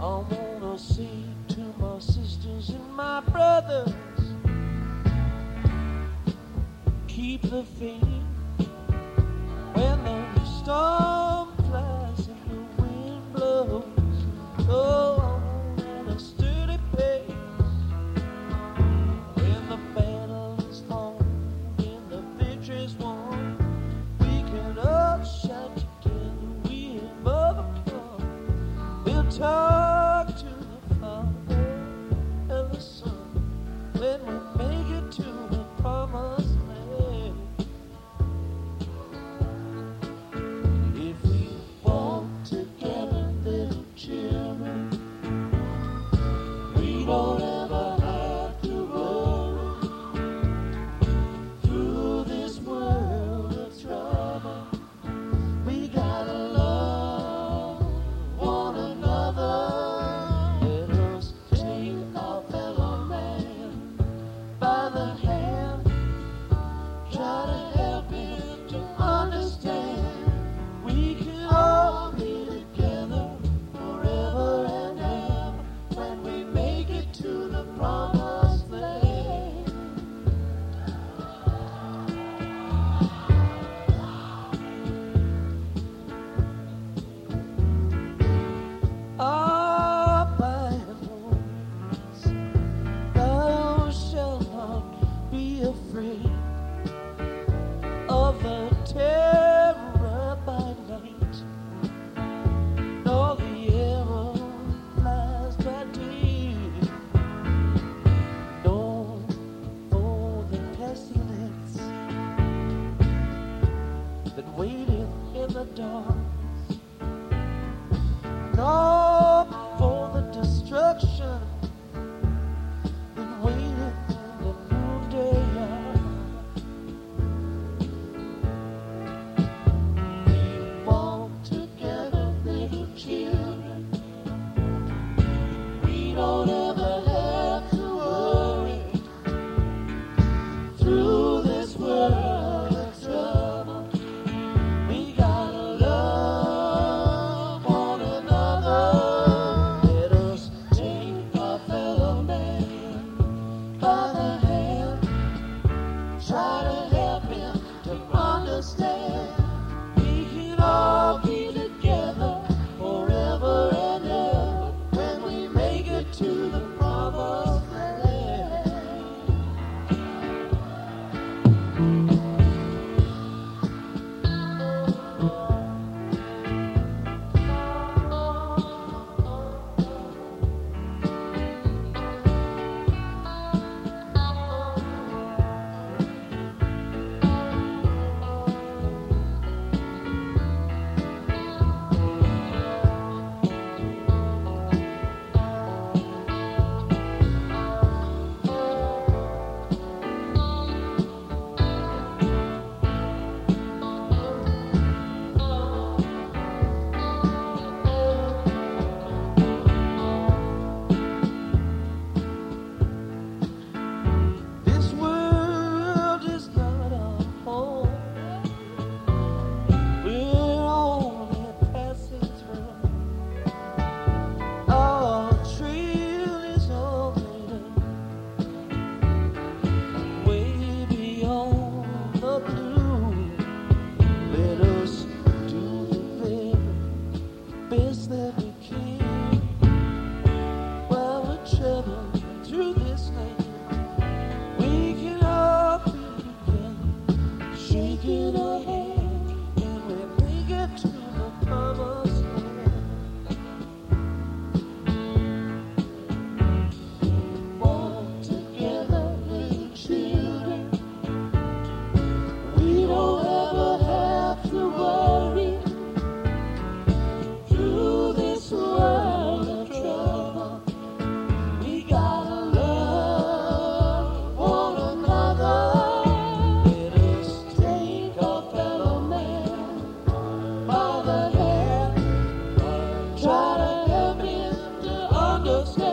I wanna say to my sisters and my brothers, keep the faith when the storm flies and the wind blows. Oh, I want a sturdy pace when the battle is won and the victory's won. We can all shout together, we have overcome. We'll talk to the Father and the Son when we make it to the promised land. If we walk together, little children, we don't ever have to worry through this world of trouble. We gotta love one another. Let us take our fellow man by the hand, try to help him to understand. We can all be together forever and ever when we make it to the promised land. Our Bibles, thou shalt not be afraid of the terror by night, nor the arrow flies by day, nor for the pestilence that waiteth in the dark, nor for the destruction that waiteth in the noonday hour. We walk together, little children. We don't ever have to worry through this world of trouble. We gotta love one another. Let us take our fellow man by the hand, try to help him to understand. We can all be together forever and ever when we make it to the promised land. This world is not our home. We're only passing through. Our trail is all laid way beyond the blue. Let us do the very best that we can while we're traveling through this land. We can all be together, shaking our hands, and we make it to the promised land. Walk together, little children. We don't ever have to worry through this world of trouble. We gotta love one another. Let us take our fellow man by the hand, try to help him to understand.